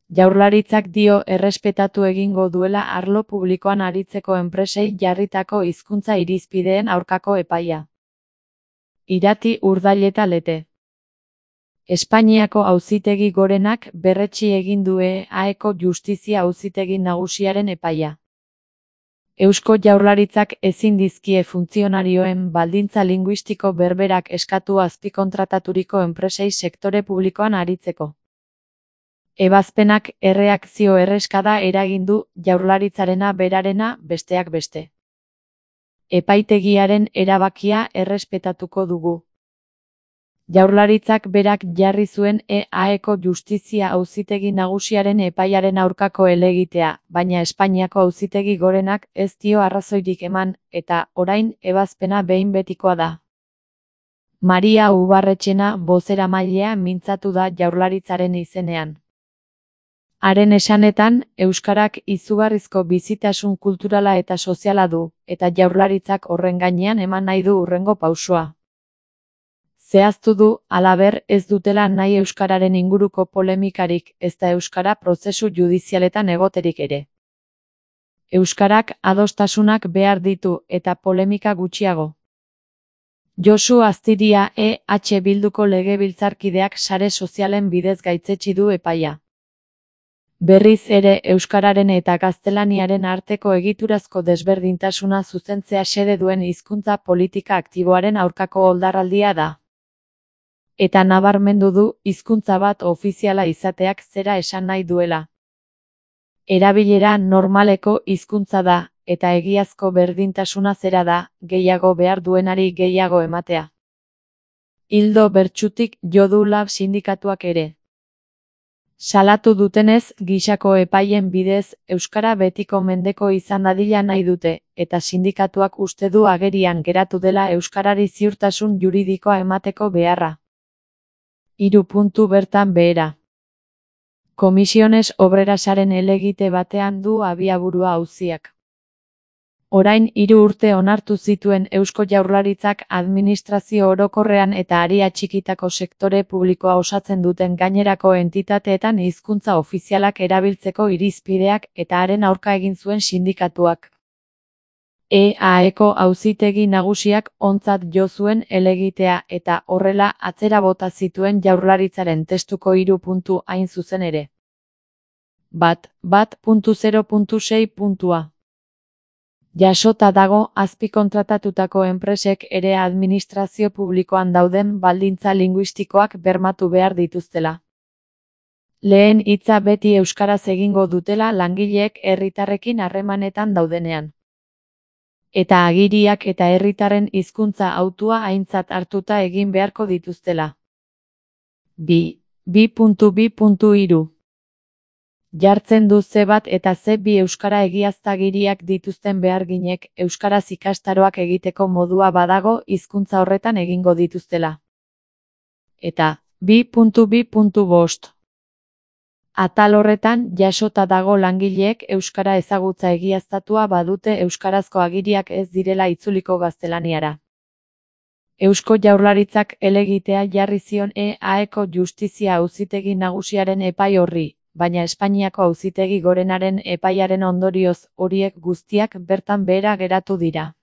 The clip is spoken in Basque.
Jaurlaritzak dio errespetatu egingo duela arlo publikoan aritzeko enpresei jarritako hizkuntza irizpideen aurkako epaia. Irati Urdaileta Lete. Espainiako Auzitegi Gorenak berretsi egin du EAeko Justizia Auzitegi Nagusiaren epaia. Eusko Jaurlaritzak ezin dizkie funtzionarioen baldintza linguistiko berberak eskatu azpikontrataturiko enpresei sektore publikoan aritzeko. Ebazpenak erreakzio erreskada eragin du Jaurlaritzarena berarena besteak beste. Epaitegiaren erabakia errespetatuko dugu. Jaurlaritzak berak jarri zuen EAeko Justizia Auzitegi Nagusiaren epaiaren aurkako helegitea, baina Espainiako Auzitegi Gorenak ez dio arrazoirik eman, eta, orain, ebazpena behin betikoa da. Maria Ubarretxena bozeramailea mintzatu da Jaurlaritzaren izenean. Haren esanetan, euskarak izugarrizko bizitasun kulturala eta soziala du, eta Jaurlaritzak horren gainean eman nahi du hurrengo pausua. Zehaztu du, halaber, ez dutela nahi euskararen inguruko polemikarik, ezta euskara prozesu judizialetan egoterik ere. Euskarak adostasunak behar ditu, eta polemika gutxiago. Josu Aztiria EH Bilduko legebiltzarkideak sare sozialen bidez gaitzetsi du epaia. Berriz ere euskararen eta gaztelaniaren arteko egiturazko desberdintasuna zuzentzea xede duen hizkuntza politika aktiboaren aurkako oldarraldia da. Eta nabarmendu du hizkuntza bat ofiziala izateak zera esan nahi duela. Erabilera normaleko hizkuntza da, eta egiazko berdintasuna zera da, gehiago behar duenari gehiago ematea. Ildo bertsutik jo du LAB sindikatuak ere. Salatu dutenez, gisako epaien bidez, euskara betiko mendeko izan dadila nahi dute, eta sindikatuak uste du agerian geratu dela euskarari ziurtasun juridikoa emateko beharra. 3 puntu bertan behera. Komisiones Obrerasaren helegite batean du abiaburua auziak. Orain 3 urte onartu zituen Eusko Jaurlaritzak administrazio orokorrean eta aria txikitako sektore publikoa osatzen duten gainerako entitateetan hizkuntza ofizialak erabiltzeko irizpideak eta haren aurka egin zuen sindikatuak. EAeko Auzitegi Nagusiak ontzat jo zuen helegitea eta horrela atzera bota zituen Jaurlaritzaren testuko 3 puntu hain zuzen ere. 1.0.6. Jasota dago azpikontratatutako enpresek ere administrazio publikoan dauden baldintza linguistikoak bermatu behar dituztela. Lehen hitza beti euskaraz egingo dutela langileek herritarrekin harremanetan daudenean. Eta agiriak eta herritarren hizkuntza hautua aintzat hartuta egin beharko dituztela. 2.2.3. Jartzen du C bat eta C2 euskara egiaztagiriak dituzten beharginek euskaraz ikastaroak egiteko modua badago hizkuntza horretan egingo dituztela. Eta 2.2.5. Atal horretan jasota dago langileek euskara ezagutza egiaztatua badute euskarazko agiriak ez direla itzuliko gaztelaniara. Eusko Jaurlaritzak helegitea jarri zion EAeko Justizia Auzitegi Nagusiaren epai horri, baina Espainiako Auzitegi Gorenaren epaiaren ondorioz horiek guztiak bertan behera geratu dira.